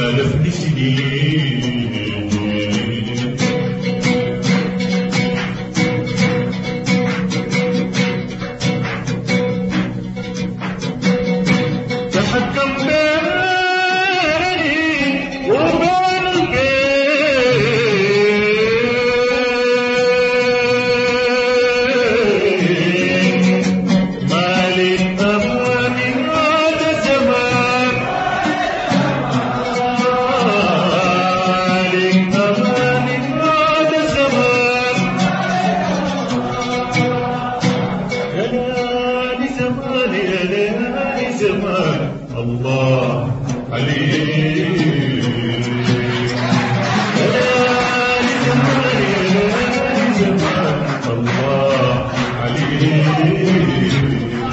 سالفني سنين تحكم بيني وبين البيت مالي أمان هذا زمان مالي أمان هذا زمان يا ليالي زمان يا ليالي زمان الله عليك يا ليالي زمان يا ليالي زمان الله عليك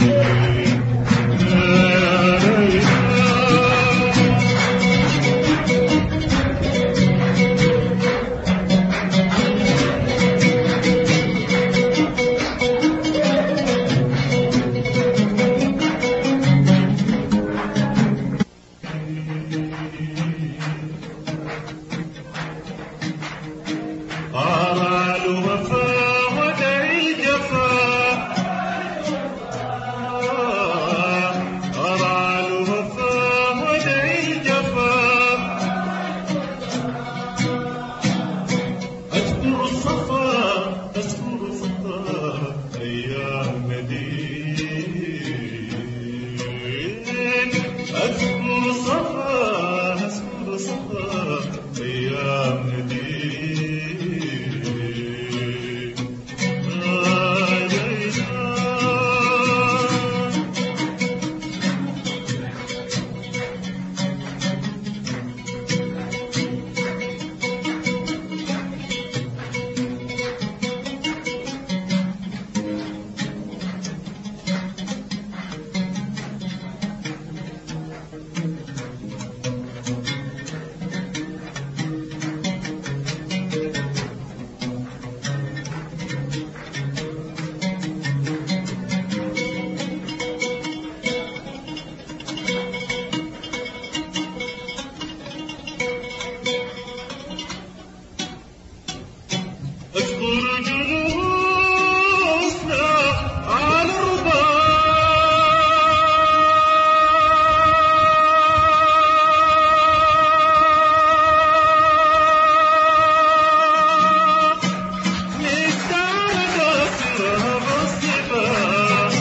طال الوفا ودعي الجفا طال الوفا ودعي الجفا أذكر الصفا أذكر الصفا أيام مدين أذكر الصفا أذكر الصفا أيام مدين أذكر جلوسنا على الرباط نستعد أسرار الصباح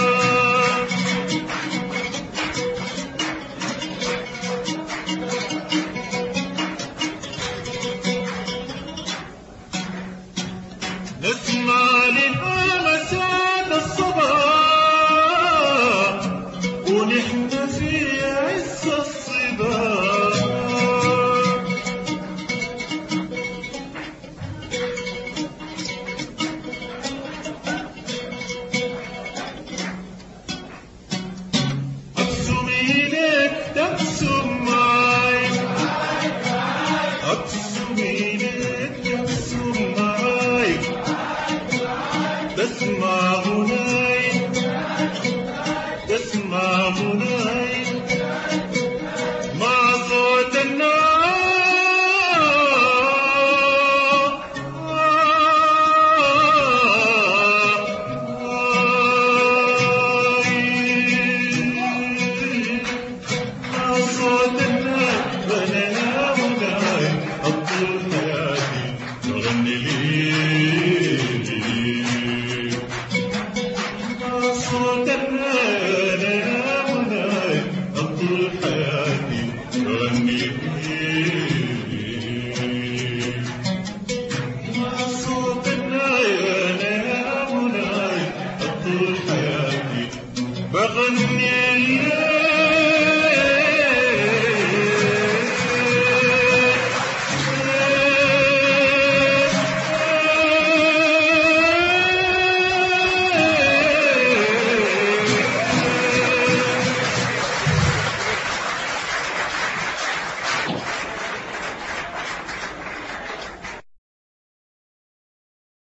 نسمع للمساد الصباح ونحن في عز الصباح أبسم إليك تبسم معي أبسم إليك تبسم معي تسمع غناي تسمع غناي مع صوت مع صوت الناي وانا غناي أطول حياتي تغني لي صوت الناي مناي أطول حياتي تغني صوت الناي مناي أطول حياتي بغني